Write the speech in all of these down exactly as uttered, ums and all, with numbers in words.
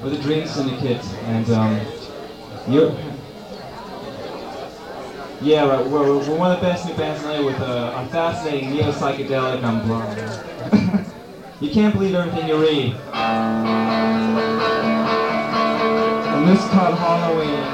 with the Dream Syndicate, and um, you. Yeah, right. We're, we're one of the best new bands tonight with a, a fascinating neo-psychedelic um, blonde. You can't believe everything you read. And this is called Halloween.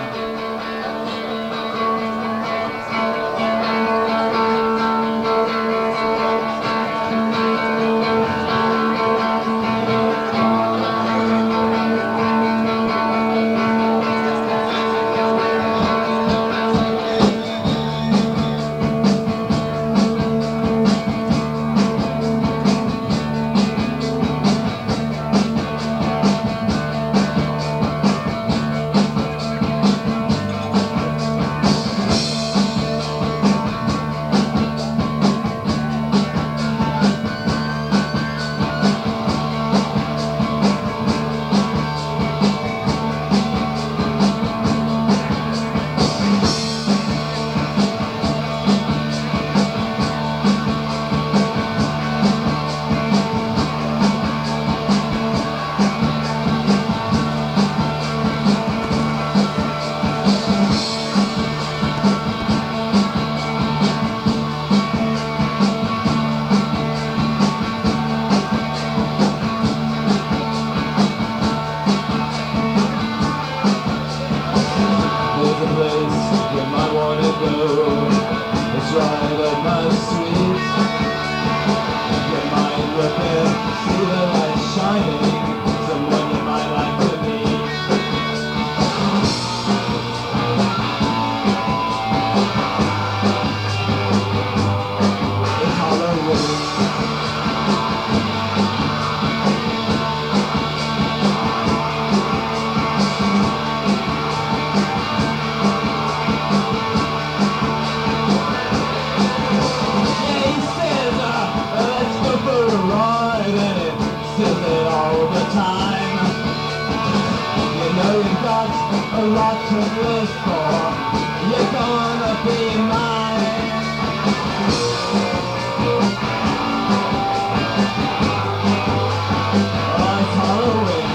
A lot to live for, you're gonna be mine. Oh, it's Halloween.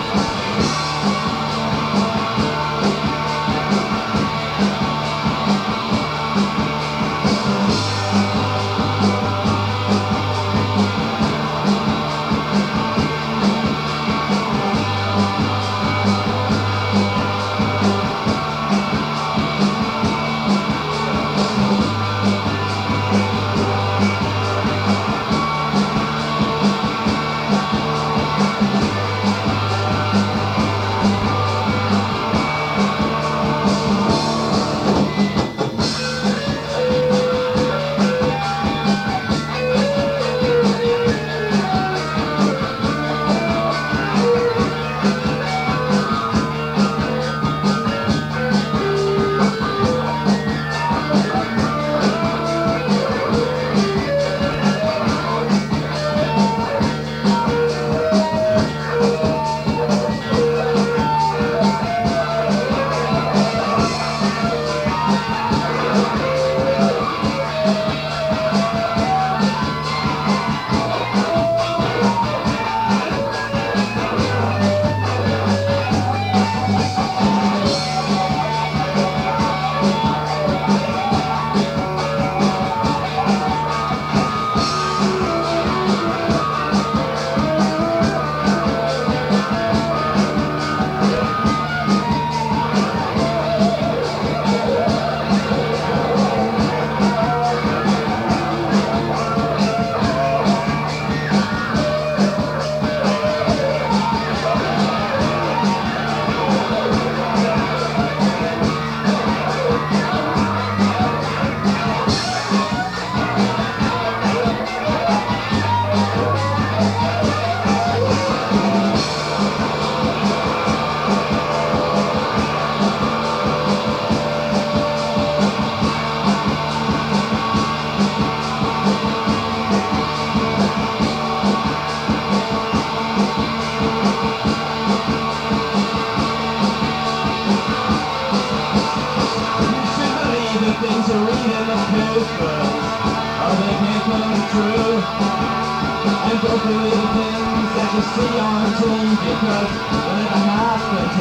And don't believe the things that you see on T V, because when it happens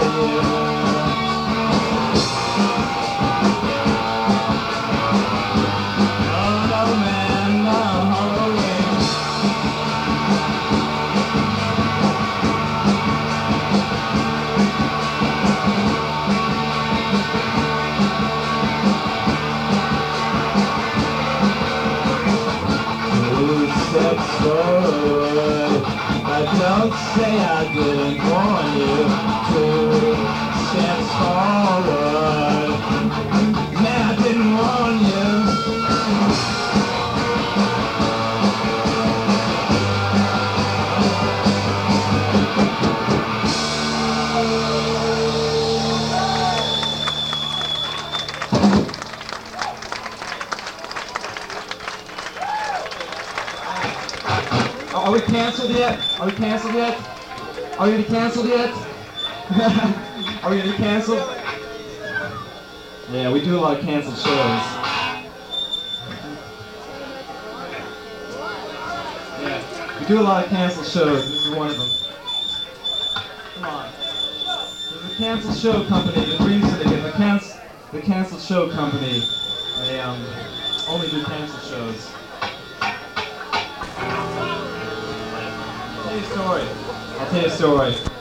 say I didn't warn you to step forward. Man, I didn't warn you. Are we canceled yet? Are we canceled yet? Are we gonna be canceled yet? Are we gonna be canceled? Yeah, we do a lot of canceled shows. Yeah, we do a lot of canceled shows. This is one of them. Come on. There's a canceled show company, the Dream Syndicate, the canc the canceled show company. They um only do canceled shows. I'll tell you a story. I'll tell you a story.